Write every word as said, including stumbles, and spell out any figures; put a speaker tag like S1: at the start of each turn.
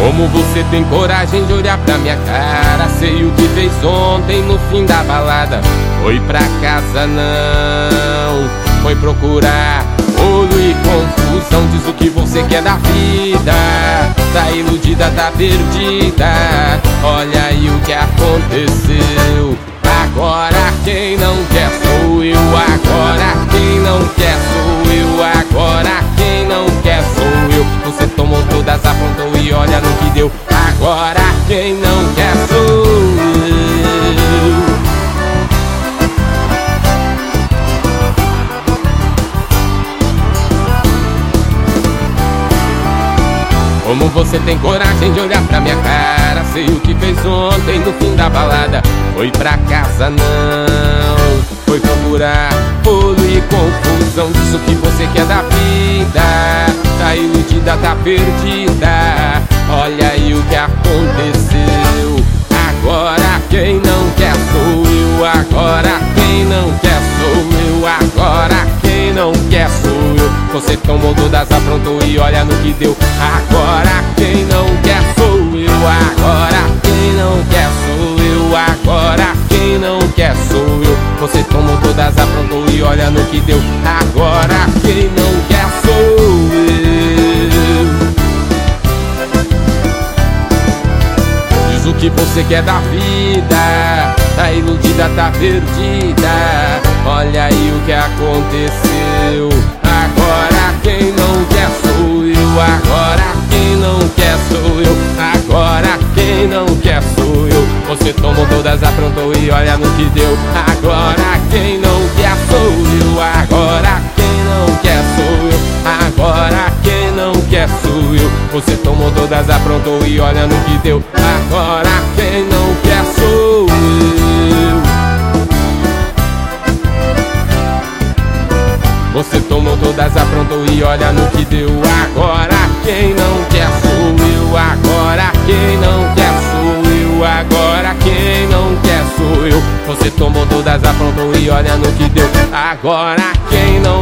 S1: Como você tem coragem de olhar pra minha cara? Sei o que fez ontem no fim da balada. Foi pra casa não, foi procurar olho e confusão. Diz o que você quer da vida, tá iludida, tá perdida. Olha aí o que aconteceu. Agora quem não quer sou eu. Agora quem não quer sou eu. Agora quem não quer sou eu. Você tomou todas, aprontou e olha no que deu. Agora quem não quer sou eu. Como você tem coragem de olhar pra minha cara? Sei o que fez ontem no fim da balada. Foi pra casa não, foi procurar bolo e confusão. Diz o que você quer da vida, tá iludida, tá perdida. Olha aí o que aconteceu. Agora quem não quer sou eu. Agora quem não quer sou eu. Agora quem não quer sou eu. Você tomou todas, aprontou e olha no que deu. Agora quem não quer sou eu. Agora quem não quer sou eu. Agora quem não quer sou eu. Você tomou todas, aprontou e olha no que deu. Agora quem não quer sou eu. Diz o que você quer da vida, tá iludida, tá perdida. Olha aí o que aconteceu. Agora quem não quer sou eu. Agora quem não quer sou eu. Agora quem não quer sou eu. Você tomou todas, aprontou e olha no que deu. Agora quem não quer sou eu. Agora quem não quer sou eu. Agora quem não quer sou eu. Você tomou todas, aprontou e olha no que deu. Agora quem não quer sou eu. Você tomou todas, aprontou e olha no que deu. Agora quem não quer sou eu. Agora quem não quer sou eu. Agora quem não quer sou eu. Você tomou todas, aprontou e olha no que deu. Agora quem não